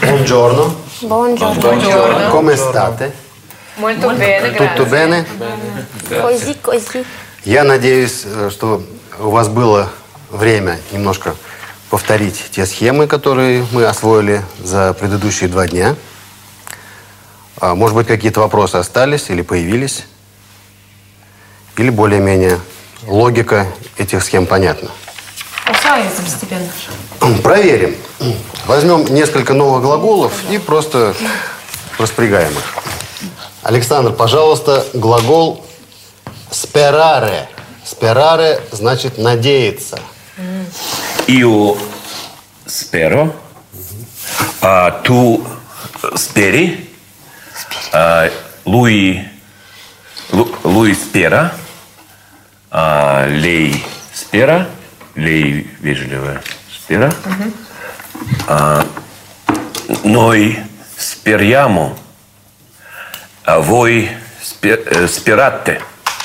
Buongiorno. Buongiorno. Come state? Molto bene, Tutto bene? Così. Я надеюсь, что у вас было время немножко повторить те схемы, которые мы освоили за предыдущие 2 дня. Может быть, какие-то вопросы остались или появились? Или более-менее логика этих схем понятна? Усваивается постепенно. Проверим. Возьмем несколько новых глаголов и просто распрягаем их. Александр, пожалуйста, глагол sperare. Sperare значит надеяться. Io spero. Tu speri. Lui spera. Lei spera. Lei вежливая spera. Noi speriamo. Voi sperate.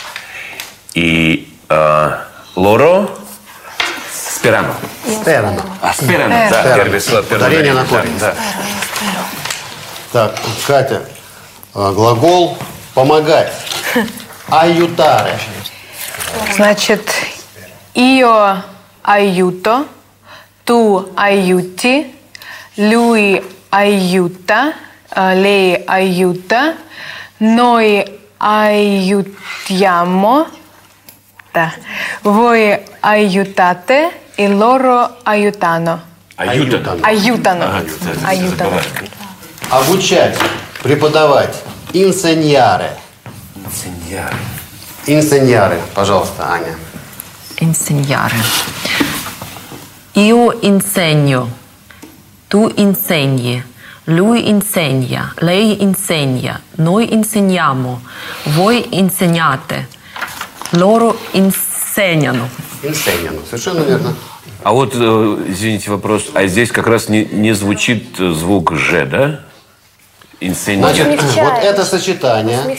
И loro sperano. Sperano. Sperano, да, первое слово. Ударение на корень. Да. Так, Катя, глагол помогать. Aiutare. Значит, io aiuto, tu aiuti, lui aiuta, lei aiuta, noi aiutiamo, да. Voi aiutate e loro aiutano. Aiutano. Aiutano. Aiutano. Обучать, преподавать. Insegnare. Insegnare. Insegnare, пожалуйста, Аня. Insegnare. Io insegno, tu insegni, lui insegna, lei insegna, noi insegniamo, voi insegnate, loro insegnano. Insegnano, совершенно верно. А вот, извините, вопрос. А здесь как раз не звучит звук «ж», да? Значит, вот это сочетание,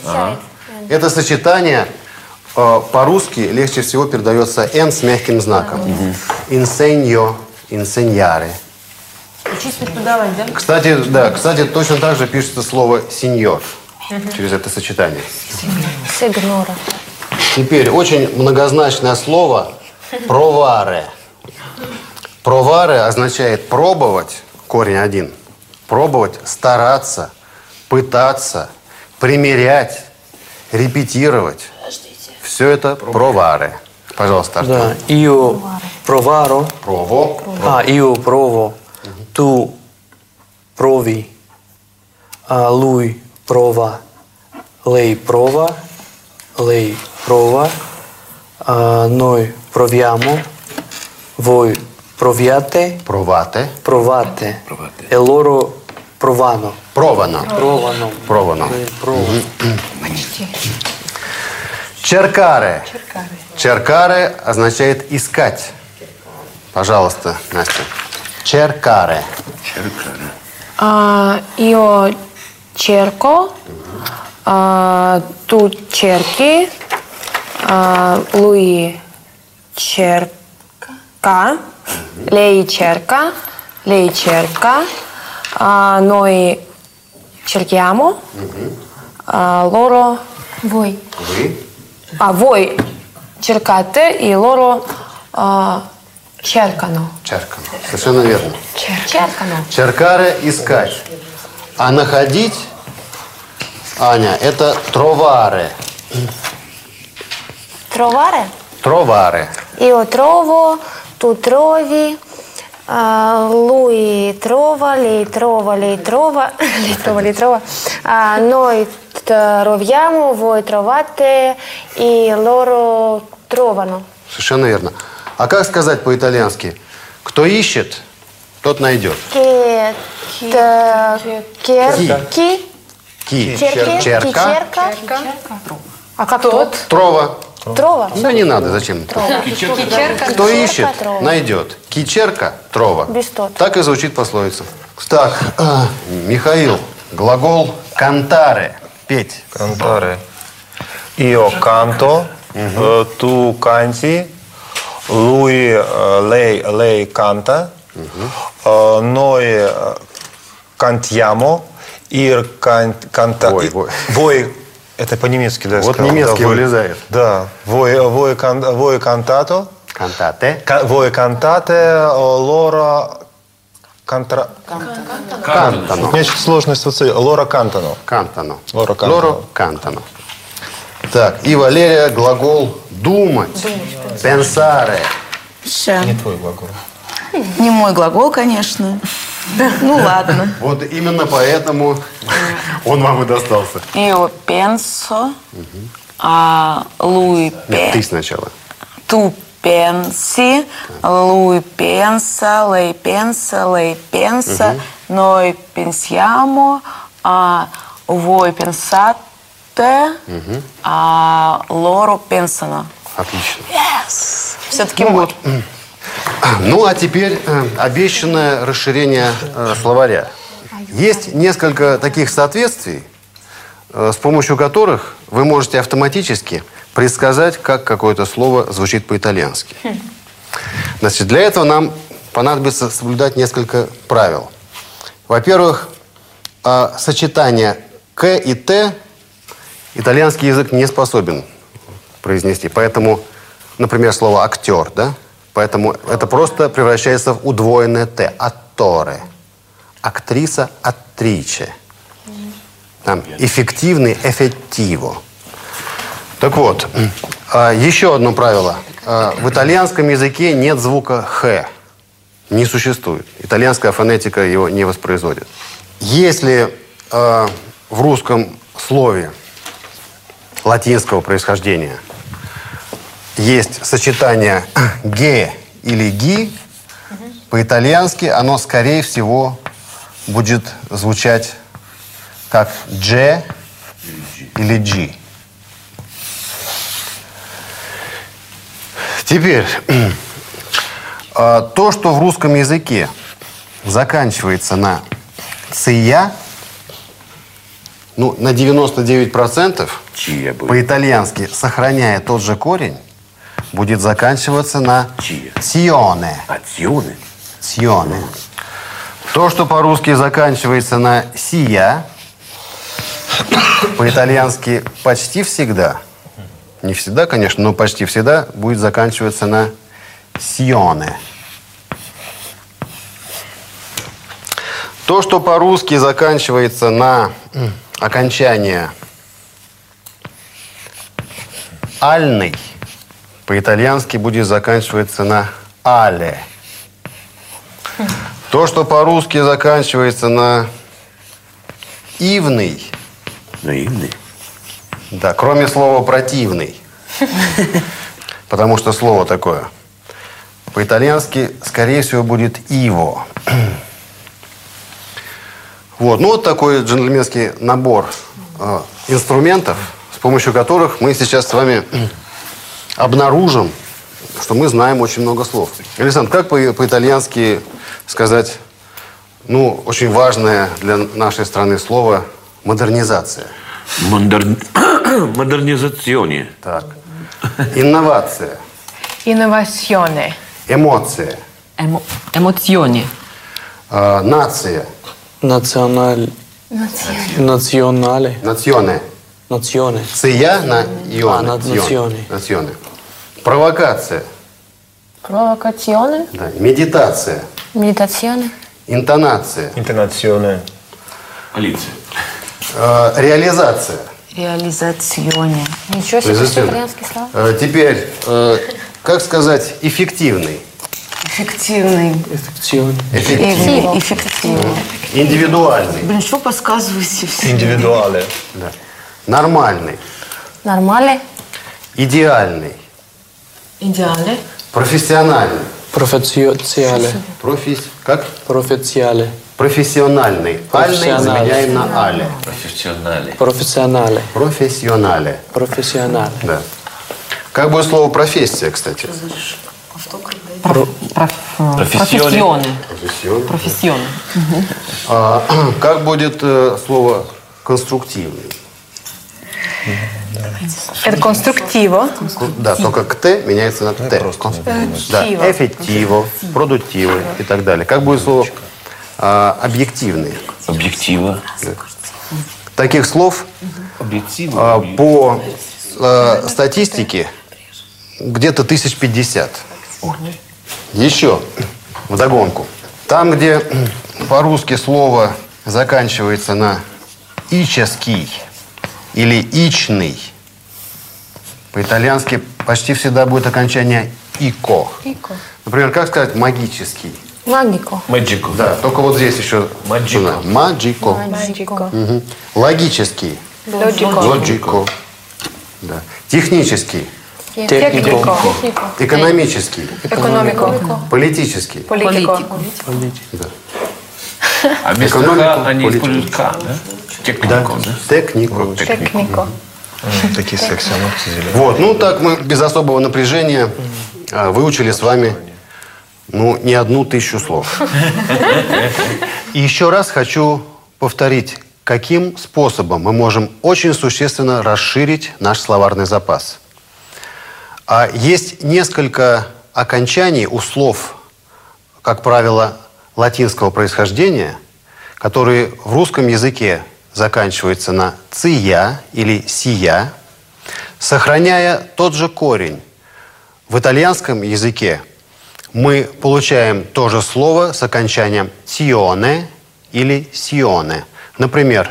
по-русски легче всего передается «н» с мягким знаком. Insegno, insegnare. Учись преподавать, да? Кстати, точно так же пишется слово «сеньор» через это сочетание. Сигнора. Теперь очень многозначное слово «provare». «Provare» означает «пробовать», корень 1. Пробовать, стараться, пытаться, примерять, репетировать. Все это «provare». Пожалуйста, Артем. Да, io provaro. Provo. Io provo. Tu provi. Lui prova. Lei prova. Lei prova. Noi proviamo. Voi proviate. Provate. Provate. E loro provano. Provano. Provano. Provano. Provano. Cercare. Cercare означает искать. Пожалуйста, Настя. Cercare. Io cerco, tu cerchi, lui cerca, lei cerca, noi cerchiamo, loro, voi. Voi cercate и loro cercano. Cercano. Совершенно верно. Cercano. Cercare – искать. А находить, Аня, это trovare. Trovare? Trovare. Io trovo, tu trovi, lui trova, lei trova, noi troviamo, voi trovate и loro trovano. Совершенно верно. А как сказать по-итальянски? Кто ищет, тот найдет. Черка. А как тот? Трова. Трова? Ну, не надо, зачем? Кто ищет, найдет. Кичерка, трова. Без тот. Так и звучит пословица. Так, Михаил, глагол cantare. Петь. Cantare. Io canto, tu canti, lei canta, noi cantiamo, ir canta... Voi, это по-немецки, да? Вот немецкий вылезает. Да. Voi cantato. Cantate. Voi cantate, loro... Cantano. У меня очень сложная ситуация. Loro cantano. Cantano. Loro cantano. Loro cantano. Так, и Валерия глагол думать. Pensare. Не твой глагол. Не мой глагол, конечно. Ну ладно. Вот именно поэтому он вам и достался. Io penso, lui Нет, ты сначала. tu pensi, lui pensa, lei pensa, noi pensiamo, voi pensate, loro pensano. Отлично. Yes! Все-таки мой. Ну, а теперь обещанное расширение словаря. Есть несколько таких соответствий, с помощью которых вы можете автоматически предсказать, как какое-то слово звучит по-итальянски. Значит, для этого нам понадобится соблюдать несколько правил. Во-первых, сочетание «к» и «т» итальянский язык не способен произнести. Поэтому, например, слово «актер», да? Поэтому это просто превращается в удвоенное «т». «Атторе». Актриса – «аттриче». Там эффективный – «эффективо». Так вот, еще одно правило. В итальянском языке нет звука «х». Не существует. Итальянская фонетика его не воспроизводит. Если в русском слове латинского происхождения есть сочетание «ге» или «ги», по-итальянски оно, скорее всего, будет звучать как «дже» или «джи». Теперь, то, что в русском языке заканчивается на «ция», ну, на 99% по-итальянски, сохраняя тот же корень, будет заканчиваться на «сионе». «Сионе». То, что по-русски заканчивается на «сия», по-итальянски почти всегда, не всегда, конечно, но почти всегда будет заканчиваться на «сионе». То, что по-русски заканчивается на окончание «альный», по-итальянски будет заканчиваться на «але». То, что по-русски заканчивается на «ивный», да, кроме слова «противный», потому что слово такое, по-итальянски, скорее всего, будет «иво». Вот. Ну, вот такой джентльменский набор инструментов, с помощью которых мы сейчас с вами обнаружим, что мы знаем очень много слов. Александр, как по-итальянски сказать, ну, очень важное для нашей страны слово «модернизация»? Модернизационе. Так. Инновация. Innovazione. Эмоция. Emozioni. Нация. Национале. Национе. Национе. Ция на ионе. национе. Национе. Провокация. Provocazione. Да. Медитация. Meditazione. Интонация. Интонационе. Полиция. Реализация. Реализационе. Ничего себе, что итальянский слова. Теперь, как сказать эффективный? Эффективный. Эффективный. Индивидуальный. Блин, что подсказываете все? Индивидуале. Да. Нормальный. Нормале. Идеальный. Ideale. Профессиональный. Профессионале. Как? Профессионале. Профессиональный. Альный заменяем на але. Профессионале. Профессионале. Профессионале. Да. Как будет слово профессия, кстати? Professione. Профессион. Professione. Как будет слово конструктивный? Это конструктиво. Да, только к «т» меняется на «т». Да, эффективо, продуктивы и так далее. Как будет слово объективный? Объектива. Таких слов по статистике где-то 1050. Еще вдогонку. Там, где по-русски слово заканчивается на ический или ичный, по-итальянски почти всегда будет окончание ико. Например, как сказать магический? Магико. Маджико. Да, только вот здесь еще Маджико. Маджико. Magico. Логический. Logico. Лоджико. Да. Технический. Tecnico. Экономический. Economico. Политический. Politico. А вместо «х» они используют «к», да? Технико, да? Технико. Tecnico. Такие секси ногти зеленые. Вот, ну так мы без особого напряжения выучили с вами, ну, не 1000 слов. И еще раз хочу повторить, каким способом мы можем очень существенно расширить наш словарный запас. Есть несколько окончаний у слов, как правило, латинского происхождения, которые в русском языке заканчиваются на «ция» или «сия», сохраняя тот же корень. В итальянском языке мы получаем то же слово с окончанием «тионе» или «сионе». Например,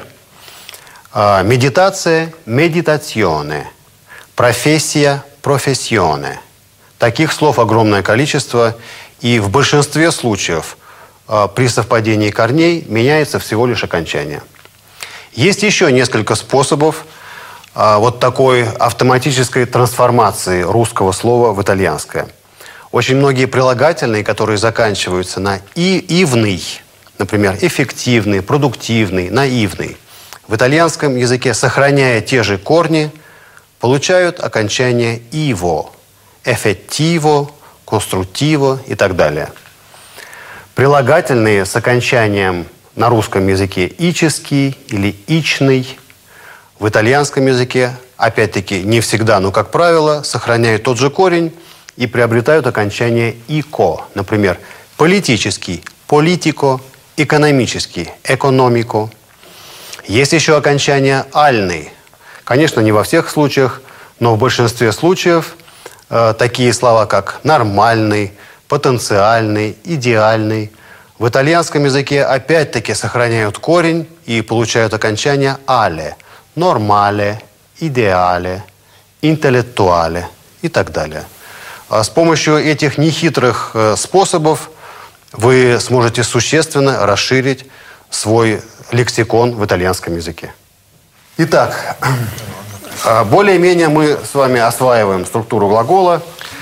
медитация – «медитационе», профессия – «профессионе». Таких слов огромное количество, и в большинстве случаев при совпадении корней меняется всего лишь окончание. Есть еще несколько способов вот такой автоматической трансформации русского слова в итальянское. Очень многие прилагательные, которые заканчиваются на «ивный», например, эффективный, продуктивный, наивный, в итальянском языке, сохраняя те же корни, получают окончание «иво», «эффективо», «конструктиво» и так далее. Прилагательные с окончанием на русском языке «ический» или «ичный», в итальянском языке, опять-таки, не всегда, но, как правило, сохраняют тот же корень и приобретают окончание «ико». Например, политический – «политико», экономический – «экономико». Есть еще окончание «альный». Конечно, не во всех случаях, но в большинстве случаев такие слова, как «нормальный», «потенциальный», «идеальный» в итальянском языке опять-таки сохраняют корень и получают окончание «але», «нормале», «идеале», «интеллектуале» и так далее. С помощью этих нехитрых способов вы сможете существенно расширить свой лексикон в итальянском языке. Итак, более-менее мы с вами осваиваем структуру глагола,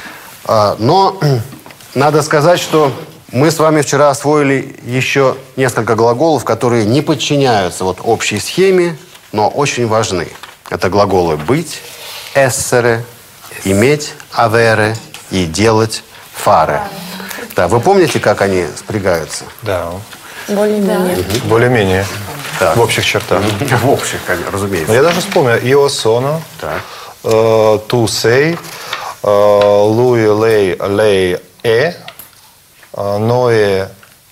но надо сказать, что мы с вами вчера освоили еще несколько глаголов, которые не подчиняются вот общей схеме, но очень важны. Это глаголы «быть», «essere», «иметь», «avere» и «делать», «fare». Да, вы помните, как они спрягаются? Да. Более-менее. Более-менее. Так. В общих чертах. В общих, разумеется. Но я даже вспомнил. Io sono, Так. tu sei, lui, lei è, noi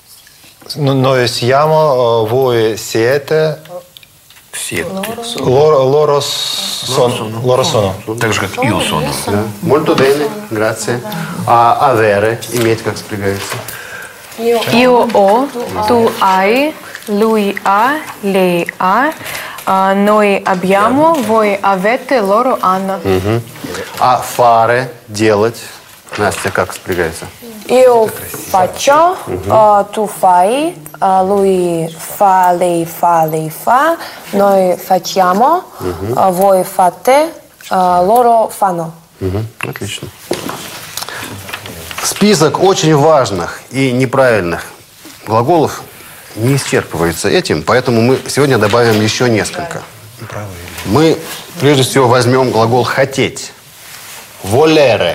siamo, voi siete, Все. loro sono. Так же, как «io sono». Molto bene, grazie. А avere, иметь, как спрягается? Io ho, tu hai, lui ha, lei ha, noi abbiamo, voi avete, loro hanno. А fare, делать, Настя, как спрягается? Io faccio, tu fai, lui fa, lei fa, noi facciamo, voi fate, loro fanno. Отлично. Список очень важных и неправильных глаголов не исчерпывается этим, поэтому мы сегодня добавим еще несколько. Мы, прежде всего, возьмем глагол «хотеть». «Volere».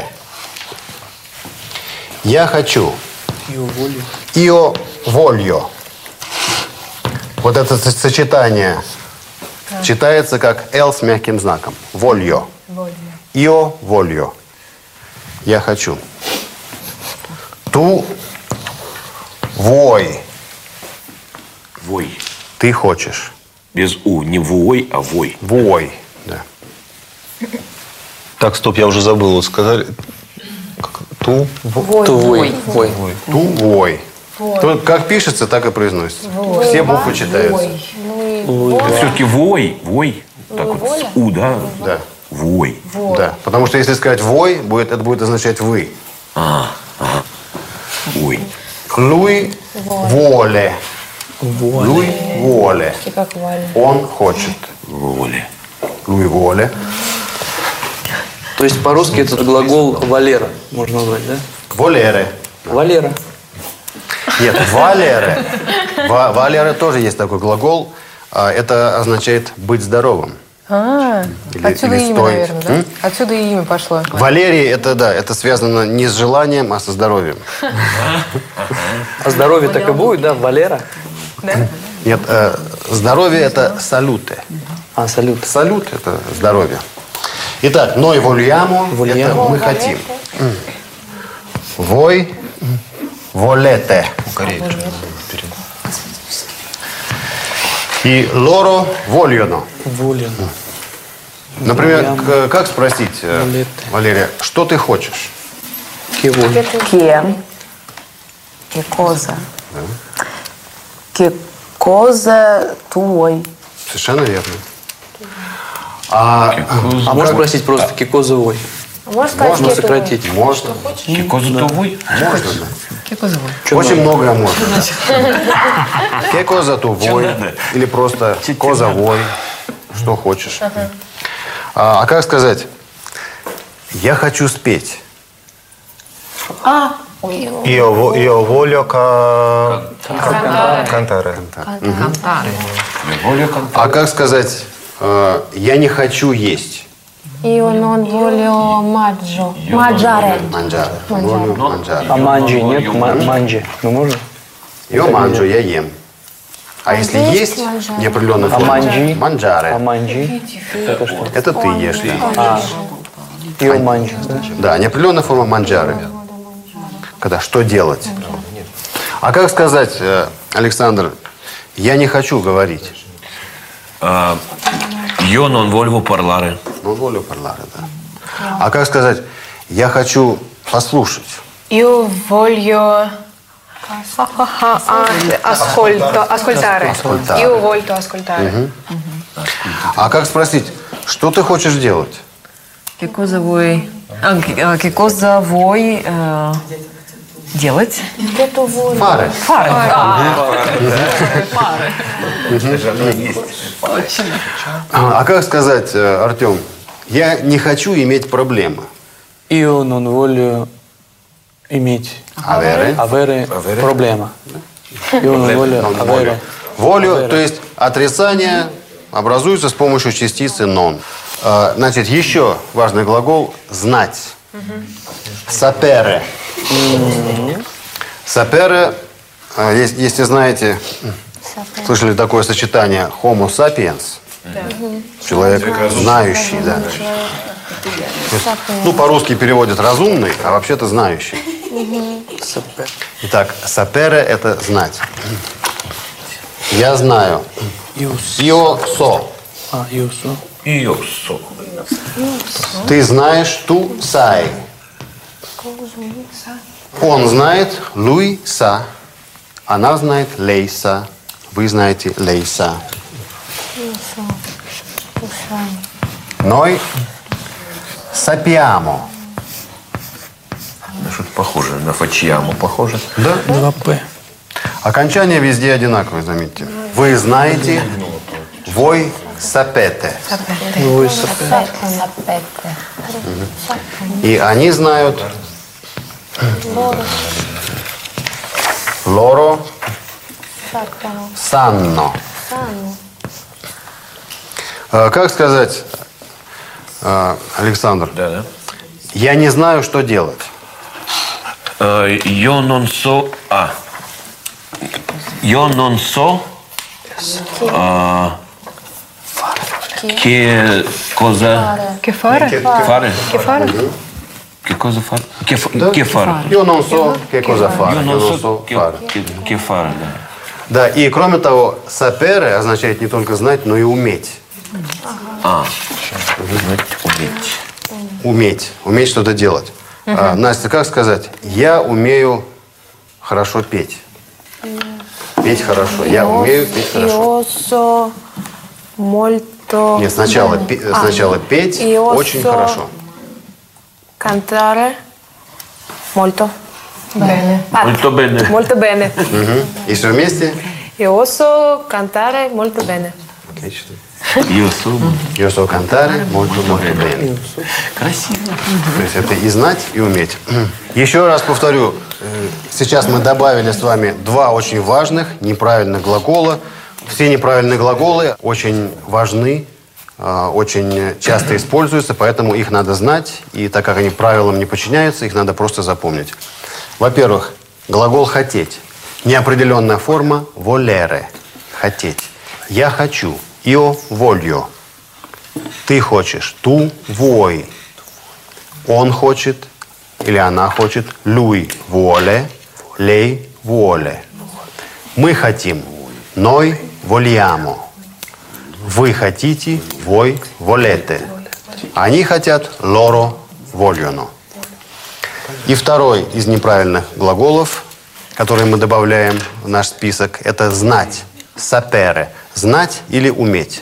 «Я хочу». «Io voglio». Вот это сочетание читается как «л» с мягким знаком. «Voglio». «Io voglio». «Я хочу». «Tu vuoi». Вой. ты хочешь. Без у. Не вой, а вой. Вой. Да. Так, стоп, я уже забыл. Вот сказали... Ту... Тувой. Вой. Тувой. Как пишется, так и произносится. Все буквы читаются. Это все-таки вой. Вой. Так вот с у, да? Да. Вой. Да. Потому что если сказать вой, это будет означать вы. Вой. Луи воле. Луи воле. Он хочет. Воле. Луи воле. То есть по-русски этот глагол Валера можно назвать, да? Волере. Валера. Нет, валере. Валере тоже есть такой глагол. Это означает быть здоровым. Отсюда или имя, стой. наверное, да? Отсюда и имя пошло. Валерий, это да, это связано не с желанием, а со здоровьем. А здоровье так и будет, да? Валера? Да? Нет, здоровье это салюте. А, салют. Салют это здоровье. Итак, ной вольямо, это мы хотим. Вой волете. И лоро вольоно. Волен. Например, как спросить, Валерия, что ты хочешь? Кего? Che? Che cosa? Che cosa tuoi? Совершенно верно. А можно спросить просто кикозовой? Можно сократить. Можно. Кикозутовой? Можно, да. Очень многое можно. Кекоза тувой. Или просто козовой. Что хочешь. А как сказать? Я хочу спеть. Io voglio cantare. А как сказать? Я не хочу есть. Io non voglio mangiare. Манджаре. А манджи нет? Манджи. Ну можно? Йо манджу, я ем. А если есть неопределенная форма? манджи? Манджаре. А манджи? Это что? Это ты ешь. Io манджи, да? Да, неопределенная форма манджары. Когда что делать? А как сказать, Александр, я не хочу говорить? Io non voglio parlare. Ну, волю parlare, да. А как сказать, я хочу послушать? Io voglio ascoltare. Io voglio ascoltare. А как спросить, что ты хочешь делать? Che cosa vuoi? Che cosa vuoi делать? Фаре. А как сказать, Артем, я не хочу иметь проблемы? Io non voglio иметь. Avere проблема. Io non voglio avere. Волю, то есть отрицание, образуется с помощью частицы non. Значит, еще важный глагол знать. Сапере. Сапере, если знаете, слышали такое сочетание homo sapiens, человек знающий, да. Есть, ну, по-русски переводят разумный, а вообще-то знающий. Итак, сапере это знать. Я знаю. Io so. Io so. Io so. Ты знаешь, tu sai. Он знает, lui sa. Она знает, lei sa. Вы знаете, lei sa. Noi sappiamo. Что-то похоже на фачьяму. Похоже. Да? 2П. Окончания везде одинаковые, заметьте. Вы знаете, voi sapete. Voi sapete. И они знают. Loro sanno. Как сказать, Александр? Да. Я не знаю, что делать. Io non so. Io non so. Che cosa. Che fare? Fare? Che fare? Che cosa fare? Che fare? Io non so che cosa fare. Io non so che fare, да. Да, и кроме того, сапере означает не только знать, но и уметь. Знать, уметь. Уметь что-то делать. Настя, как сказать? Я умею хорошо петь. Петь хорошо. Я умею петь хорошо. Io so molto Нет, сначала петь Io очень so хорошо. cantare molto Bene. Molto bene. molto bene. И все вместе? Io so cantare molto bene. Отлично. Io sono. Io so cantare molto bene. Красиво. То есть это и знать, и уметь. Еще раз повторю. Сейчас мы добавили с вами два очень важных неправильных глагола. Все неправильные глаголы очень важны, очень часто используются, поэтому их надо знать. И так как они правилам не подчиняются, их надо просто запомнить. Во-первых, глагол «хотеть». Неопределенная форма «volere» – «хотеть». Я хочу. Io voglio. Ты хочешь. Tu vuoi. Он хочет. Или она хочет. Lui vuole. Lei vuole. Мы хотим. Noi vogliamo. Вы хотите. Voi volete. Они хотят. Loro vogliono. И второй из неправильных глаголов, который мы добавляем в наш список, это знать. Sapere. Знать или уметь.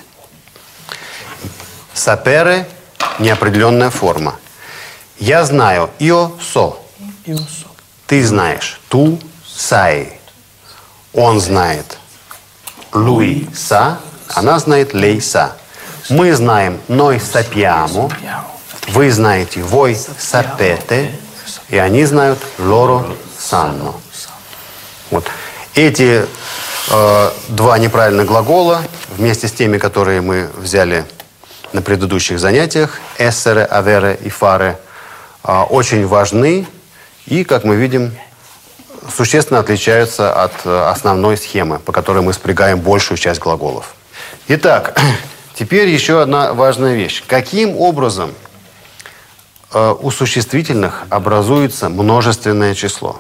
Sapere – неопределенная форма. Я знаю. Io so. Ты знаешь. Tu sai. Он знает. Lui sa. Она знает. Lei sa. Мы знаем. Noi sappiamo. Вы знаете. Voi sapete. И они знают. Loro sanno. Вот. Эти два неправильных глагола вместе с теми, которые мы взяли на предыдущих занятиях, essere, avere и fare, очень важны и, как мы видим, существенно отличаются от основной схемы, по которой мы спрягаем большую часть глаголов. Итак, теперь еще одна важная вещь. Каким образом у существительных образуется множественное число?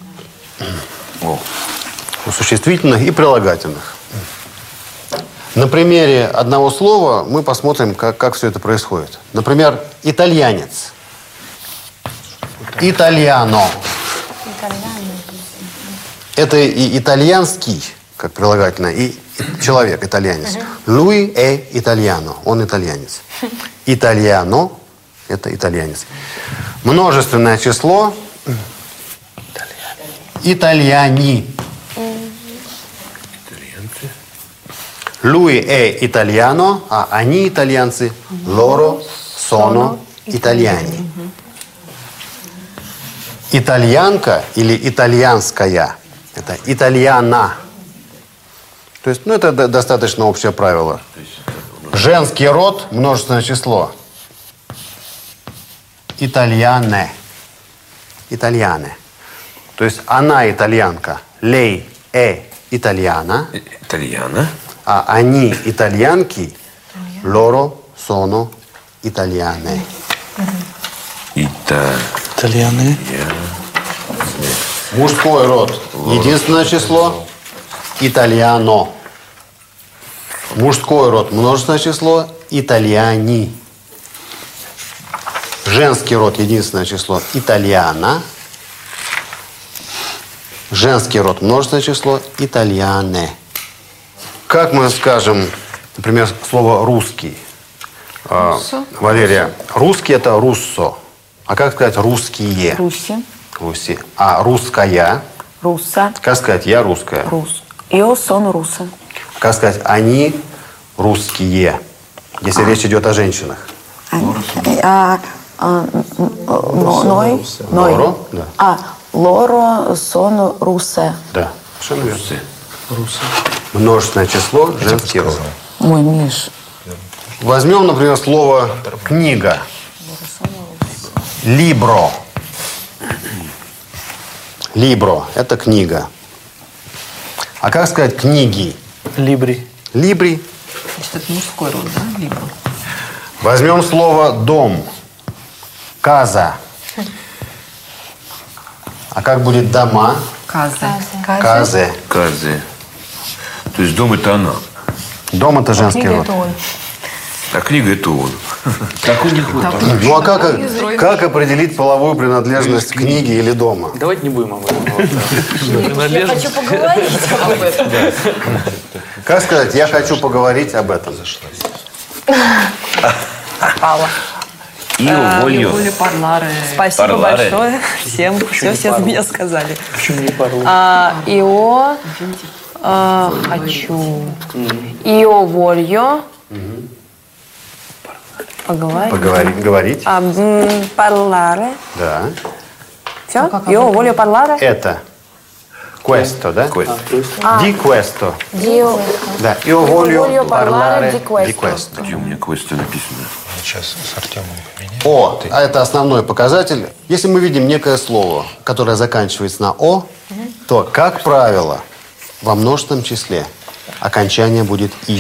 У существительных и прилагательных. На примере одного слова мы посмотрим, как все это происходит. Например, итальянец. Итальяно. Это и итальянский, как прилагательное, и человек, итальянец. Lui è italiano. Он итальянец. Итальяно – это итальянец. Множественное число – итальяни. Lui è italiano, а они итальянцы. Loro sono italiani. Итальянка или итальянская – это итальяна. То есть, это достаточно общее правило. Женский род – множественное число. Итальяне. Итальяне. То есть, она итальянка. Lei è italiana. Итальяна. А они итальянки, loro sono italiane. Итальяны. Мужской род. Единственное число – итальяно. Мужской род. Множественное число – итальяни. Женский род. Единственное число – итальяна. Женский род. Множественное число – итальяне. Как мы скажем, например, слово «русский»? Валерия, русский – это «руссо». А как сказать «русские»? Руси. Руси. А «русская»? Руса. Как сказать «я русская»? Рус. Io sono russa. Как сказать «они русские», если речь идет о женщинах? Ной. Лоро? Да. Loro sono russe. Да. Совершенно верно. Множественное число, женский род. Мой Миш. Возьмем, например, слово «книга». Libro. Libro – это книга. А как сказать «книги»? Либри. Libri. Значит, это мужской род, да? Либо. Возьмем слово «дом». Каза. А как будет «дома»? Казе. Казе. Казе. То есть дом это она. Дом это женский Книга род. это он. А книга это он. Так у них вот. Ну а как определить половую принадлежность книги или дома? Давайте не будем об этом. Я хочу поговорить об этом. Как сказать, я хочу поговорить об этом? Io voglio. Воля парларе. Спасибо Парларе. большое всем. Все за меня сказали. Почему не пару? Ио хочу. Ио voglio. Поговорить. Говорить. Parlare. Да. Все? Io voglio parlare. Это. Questo, да? Di questo. Io Да. Io voglio voglio parlare parlare di questo. di questo. Где у меня квесты написано? Сейчас с Артемом поменяем. О, а это основной показатель. Если мы видим некое слово, которое заканчивается на «о», то, как правило, во множественном числе окончание будет «и».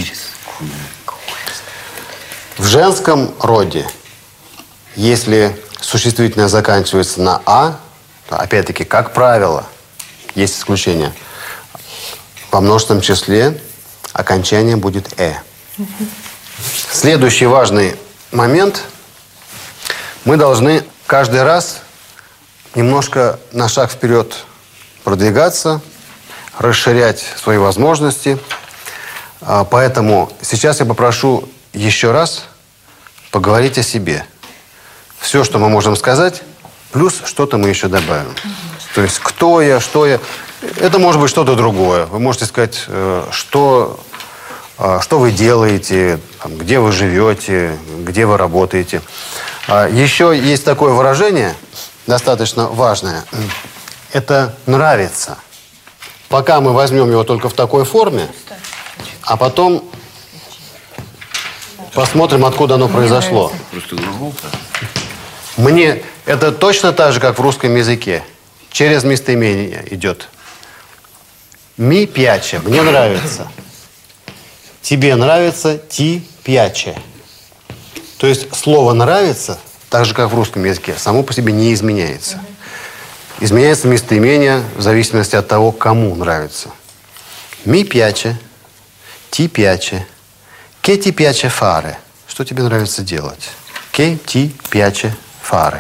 В женском роде, если существительное заканчивается на «а», то, опять-таки, как правило, есть исключение, во множественном числе окончание будет «э». Следующий важный момент. Мы должны каждый раз немножко на шаг вперед продвигаться, расширять свои возможности. Поэтому сейчас я попрошу еще раз поговорить о себе. Все, что мы можем сказать, плюс что-то мы еще добавим. То есть кто я, что я. Это может быть что-то другое. Вы можете сказать, что вы делаете, где вы живете, где вы работаете. Еще есть такое выражение, достаточно важное. Это «нравится». Пока мы возьмем его только в такой форме, а потом посмотрим, откуда оно произошло. Просто глагол-то. Мне это точно так же, как в русском языке. Через местоимение идет. Ми piace. Мне нравится. Тебе нравится, ти piace. То есть слово «нравится», так же, как в русском языке, само по себе не изменяется. Изменяется местоимение в зависимости от того, кому нравится. Ми piace, ti piace, che ti piace fare. Что тебе нравится делать? Che ti piace fare.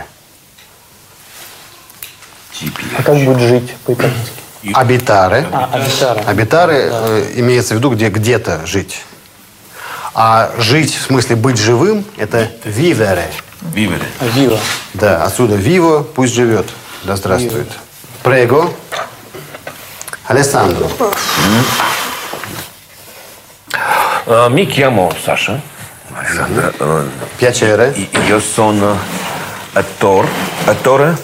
А как будет жить по-итальянски? Abitare. Абитара. Абитары имеется в виду, где где-то жить. А жить, в смысле быть живым, это vivere. Вивере. Вива. Да, отсюда vivo, пусть живет. Да здравствует. Prego. Alessandro. Mi chiamo Sasha. Piacere. Io sono attore.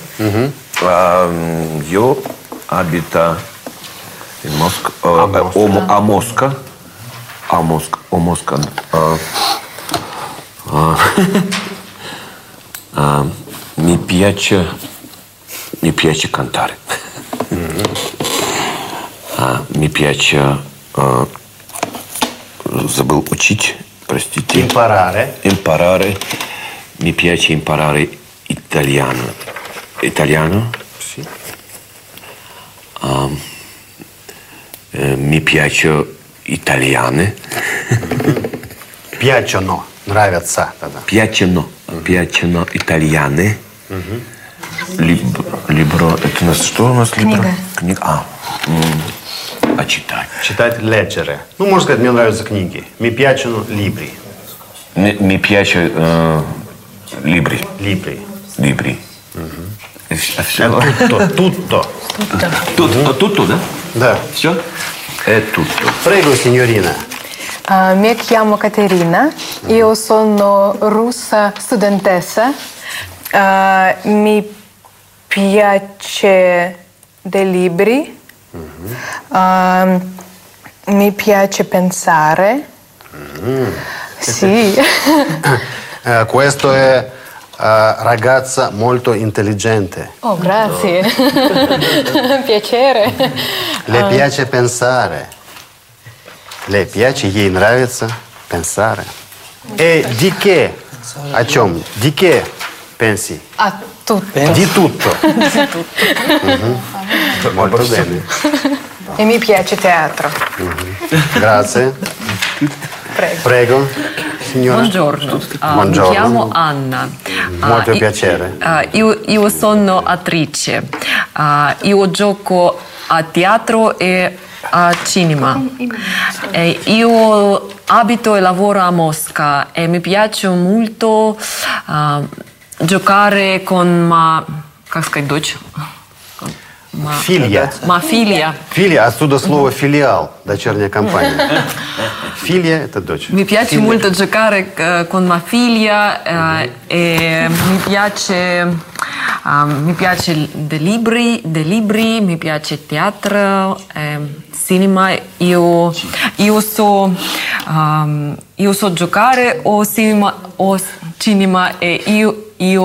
Io abito in Mosca. A Mosca. Mi piace cantare. Mi piace... забыл учить, простите. Imparare. Imparare. Mi piace imparare italiano. Italiano? Sì. Mi piace italiane. Piacciono. Нравятся тогда. Piacciono italiane. Libro. Это у нас что у нас? Книга. Книга. А читать? Читать leggere. Ну, можно сказать, мне нравятся книги. Mi piacciono libri. Mi piace libri. Libri. Все. Tutto. Tutto, да? Да. Все? Tutto. Prego, signorina. Mi chiamo Caterina, io sono russa studentessa, mi piace dei libri, mi piace pensare. Sì. Questo è ragazza molto intelligente. Oh, grazie. Piacere. Le piace pensare. Le piace, ей нравится pensare. E di che? О чем? Di che pensi? А тут Di tutto. Molto bene. E mi piace teatro. Grazie. Prego, signora. Buongiorno. Buongiorno. Mi chiamo Anna. Molto piacere. Io sono attrice. Io gioco a teatro e a cinema. Io abito e lavoro a Mosca e mi piace molto giocare con как сказать, дочь? Филья. Филия. Филия, отсюда слово филиал, дочерняя компания. Филия – это дочь. Mi piace molto giocare con mia figlia e mi piace dei libri, mi piace teatro, cinema. Io so giocare o cinema e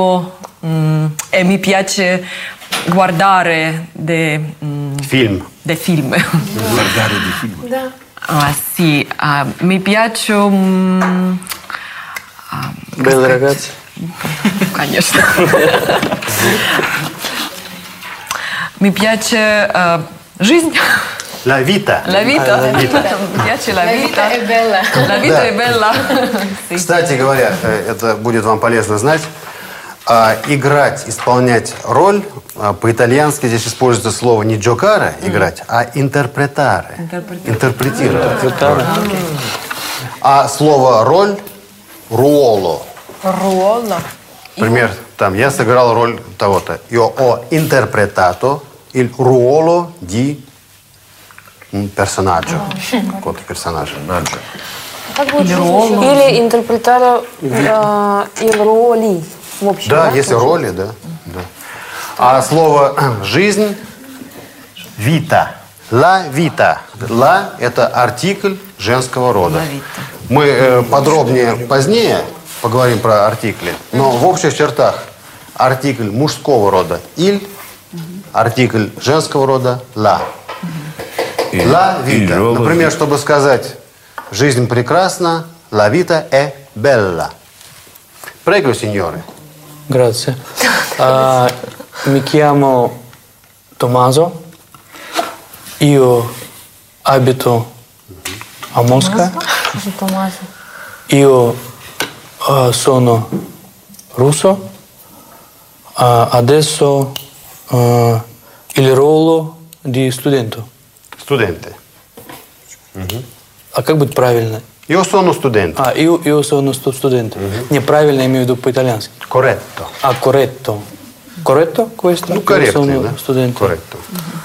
mi piace guardare dei film. Guardare dei film. Да. Sì, mi piacciono... Белые рогатцы. Конечно. Mi piace жизнь. La vita. La vita. Mi piace la vita. È bella. La vita è bella. Кстати говоря, это будет вам полезно знать. Играть, исполнять роль, по-итальянски здесь используется слово не giocare, играть, а interpretare, интерпретировать. А слово роль – ruolo. Ruolo. Например, там, я сыграл роль того-то. Io ho interpretato il ruolo di un personaggio. Какого-то персонажа. Так будет или интерпретара il ruoli. В общем, Да, если роли, да. А слово «жизнь» – «vita». «La vita». «La» – это артикль женского рода. Мы подробнее позднее поговорим про артикли, но в общих чертах артикль мужского рода «il», артикль женского рода «la». «La vita». Например, чтобы сказать «жизнь прекрасна», «la vita è bella». Prego, signore. Grazie. Mi chiamo Tommaso. Io abito a Mosca. Io sono russo. Adesso il ruolo di studente. Студенты. А как будет правильно? Io sono studente. Io sono studente. Неправильно имею в виду по-итальянски. Corretto. Corretto. Corretto questo? Ну, корректно, sono да? studente. Corretto.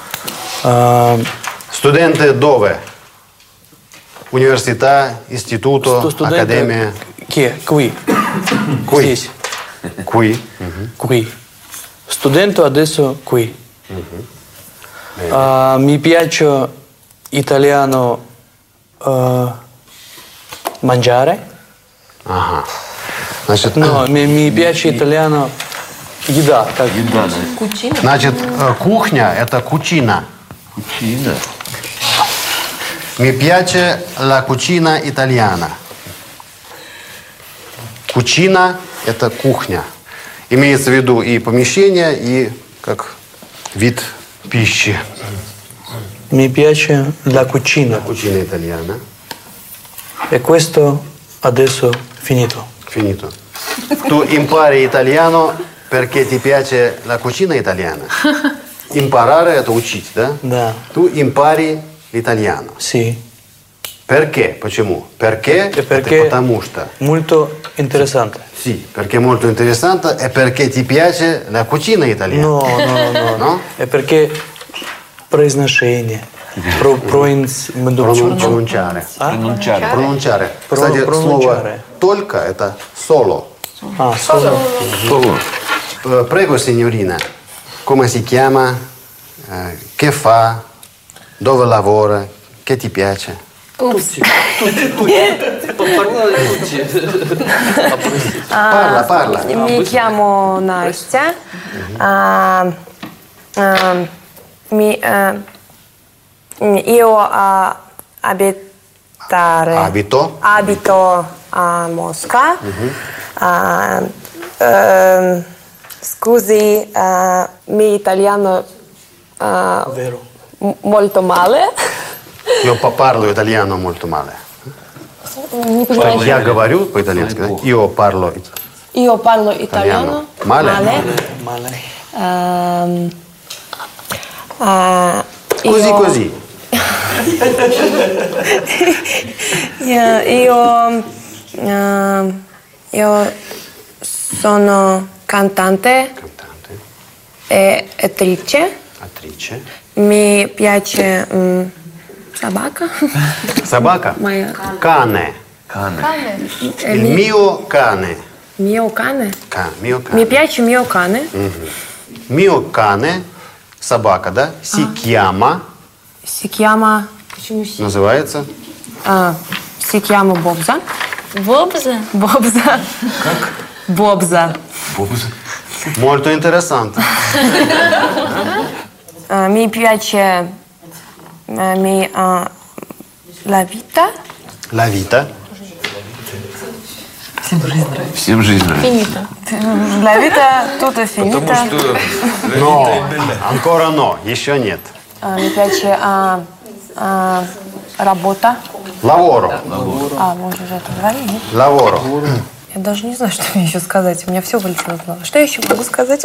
Студенты dove? Università, istituto, accademia? Chi? Qui. Qui. Здесь. Qui. Qui. Studente adesso qui. Mi piace italiano mangiare. Ага. Значит, No, mi piace italiano еда. Как? Еда, да. значит, кухня – это cucina. Кучина. Mi piace la cucina italiana. Cucina – это кухня. Имеется в виду и помещение, и как вид пищи. Mi piace la cucina. Cucina italiana. E questo adesso finito. Finito. Tu impari italiano perché ti piace la cucina italiana. Imparare – это учить, да? Да. Tu impari l'italiano. Sì. Perché? Почему? Perché? Perché это потому что. molto interessante. Sì, perché è molto interessante e perché ti piace la cucina italiana. No. No? È perché произношение. Pronunciare. Pronunciare. Кстати, слово «только» – это «solo». Solo. Prego, signorina, come si chiama? Che fa? Dove lavora? Che ti piace? Parla. Mi chiamo Настя. Io abito a Mosca. Scusi, mi italiano molto male. Io parlo italiano molto male. Не понимаю. Я говорю по-итальянски, да? Io parlo Io parlo italiano. Male? Io- così. Io sono cantante e attrice. Attrice. Mi piace собака. Собака? Моя. Cane. Il mio cane. Mio cane. Mio Mi cane. piace mio cane. Mio cane. Собака, да? Si chiama. Si chiama... Почему si? Называется. Si chiama Бобза. Бобза? Бобза. Как? Бобза. Molto interessante. Mi piace la vita. La vita. Всем жизнь нравится. Финита. La vita tutta finita. No. Ancora no. Еще нет. Mi piace работа. Lavoro. Мы уже это говорили, нет? Lavoro. Я даже не знаю, что мне еще сказать. У меня все вылетело из головы. Что я еще могу сказать?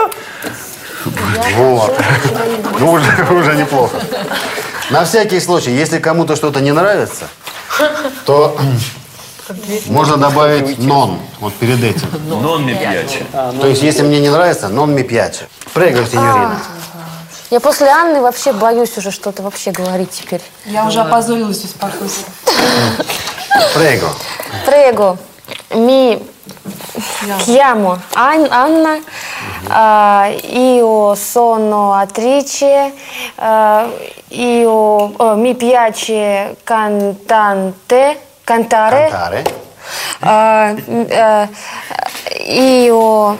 Вот. Ну, уже неплохо. На всякий случай, если кому-то что-то не нравится, то можно добавить non вот перед этим. Non mi piace. То есть, если мне не нравится, non mi piace. Prego, signorina. Я после Анны вообще боюсь уже что-то вообще говорить теперь. Я уже опозорилась, успокойся. Prego. Prego, mi chiamo Anna, io sono attrice, mi piace cantare. Cantare. Io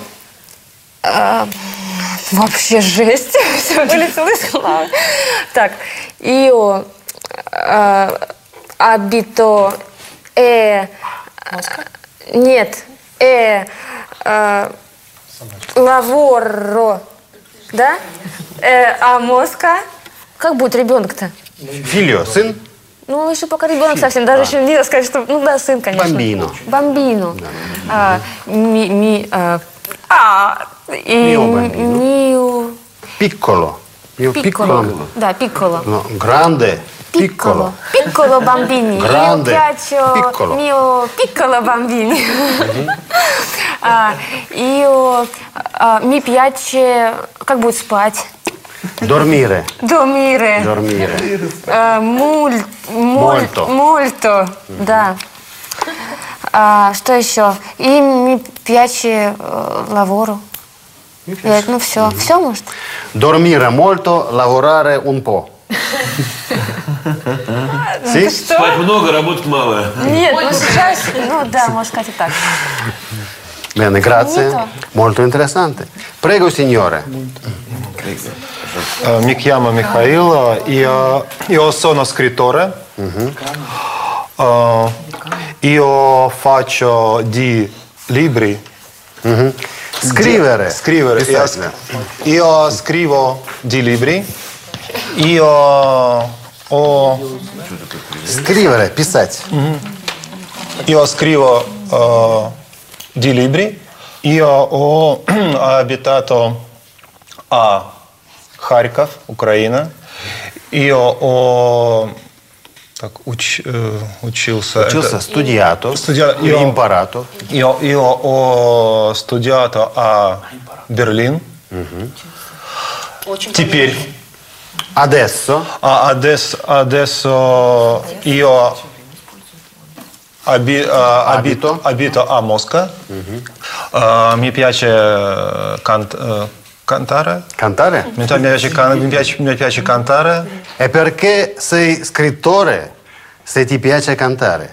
вообще жесть, все вылетело из головы. Так, io abito нет, lavoro, да? А Моска? Как будет ребенок-то? Figlio, сын. Ну, еще пока ребенок совсем, даже еще не сказать, что... Ну да, сын, конечно. Bambino. Бамбино. Mio bambino. Mio... Piccolo. Mio piccolo. Да, piccolo. No, grande. Piccolo. Piccolo bambini. Grande. Io piaccio Piccolo. mio piccolo bambini. Mi piace... Как будет спать? Dormire. Dormire. Dormire. Molto. Molto, да. Что еще? И mi piace lavoro. Ну, все. Все, может? Dormire molto, lavorare un po'. Sì? Спать много, работать мало. Нет, ну сейчас... Ну да, можно сказать и так. Bene, grazie. Molto interessante. Prego, signore. Mi chiamo Michail, io sono scrittore. Io faccio di libri. Scrivere. Scrivere. Писатель. Io scrivo di libri. Io ho... Scrivere, писать. Io scrivo di libri. Io ho abitato a Харьков, Украина. Io ho учился. Studiato. Io Imparato. Io ho studiato a Берлин. Теперь. Adesso. Adesso io abito a Mosca. Mi piace cantare. Cantare? Mi piace cantare. E perché sei scrittore se ti piace cantare?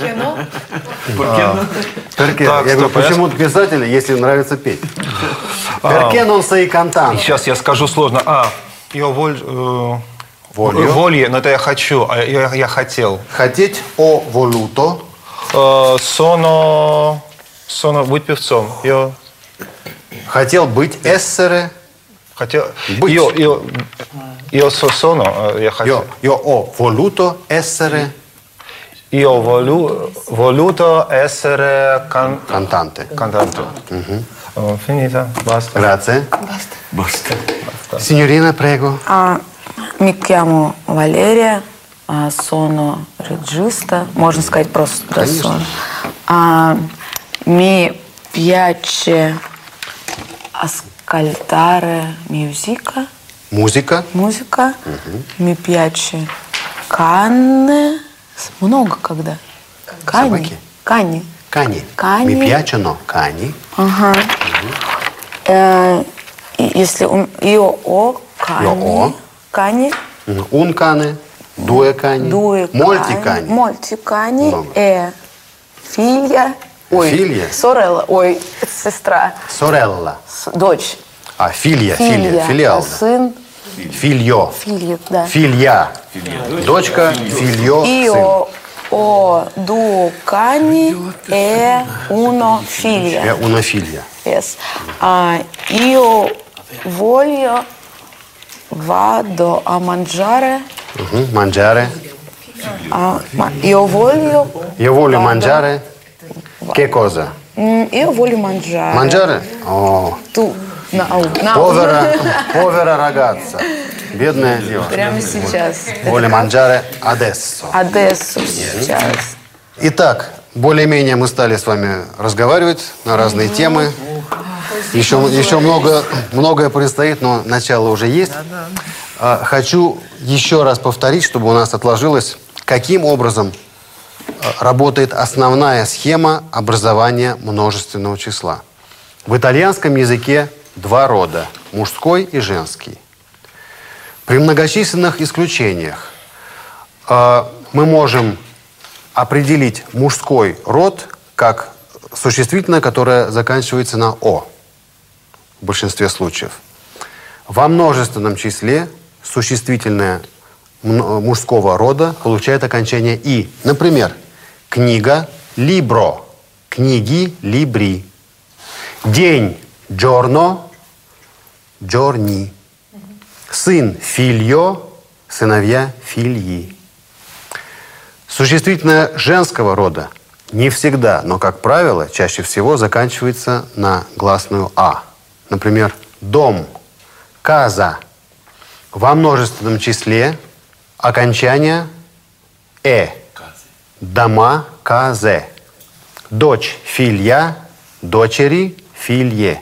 Perché? Так, Я говорю, стоп, почему писатель, если нравится петь? Perché non sei cantante? Сейчас я скажу сложно. Io voglio, но это я хочу, я хотел. Хотеть, ho voluto. Sono быть певцом. Хотел быть essere. Хотел... Быть. Io sono, я хочу... Io ho voluto essere Io voluto essere cantante. cantante. Finita, basta. Grazie. Баста. Signorina, prego. Mi chiamo Valeria, sono regista, можно сказать просто da sono. Mi piace ascoltare musica. Музыка. Музыка. Mi piace canne. Много когда. Кани. Собаки. Кани. Кани. Кани. Mi piacciono cani. Ага. Если io ho cani. Io ho. Cani. Un cane. Due cani. Due Molti cani. cani. Molti cani. Много. Figlia. Ой. Figlia. Sorella. Ой, сестра. Sorella. Дочь. Филия. Филия. Филиал. Сын. Figlio. Филия, да. Филья. Дочка. Figlio. Сын. Io ho due cani e uno figlia. Una figlia. Yes. Io vado a mangiare. Mangiare. Io voglio. Io voglio mangiare. Che cosa? Io voglio mangiare. Mangiare? Oh. Tu. Povera ragazza. Бедная девушка. Прямо сейчас. Voglio mangiare adesso. Adesso сейчас. Итак, более-менее мы стали с вами разговаривать на разные темы. Еще многое предстоит, но начало уже есть. Хочу еще раз повторить, чтобы у нас отложилось, каким образом работает основная схема образования множественного числа. В итальянском языке два рода – мужской и женский. При многочисленных исключениях мы можем определить мужской род как существительное, которое заканчивается на «о» в большинстве случаев. Во множественном числе существительное мужского рода получает окончание «и». Например, книга – «libro», книги – «libri», день – «giorno», «giorni», сын – «figlio», сыновья – «figli». Существительное женского рода не всегда, но, как правило, чаще всего заканчивается на гласную «а». Например, дом, каза. Во множественном числе окончание «э». Дома, казе. Дочь, филья, дочери, филье.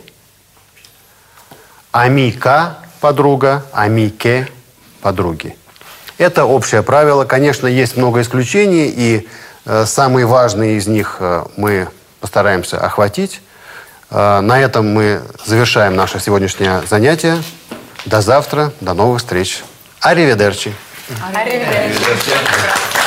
Амика, подруга, амике, подруги. Это общее правило. Конечно, есть много исключений, и самые важные из них мы постараемся охватить. На этом мы завершаем наше сегодняшнее занятие. До завтра, до новых встреч. Ариведерчи. Arrivederci.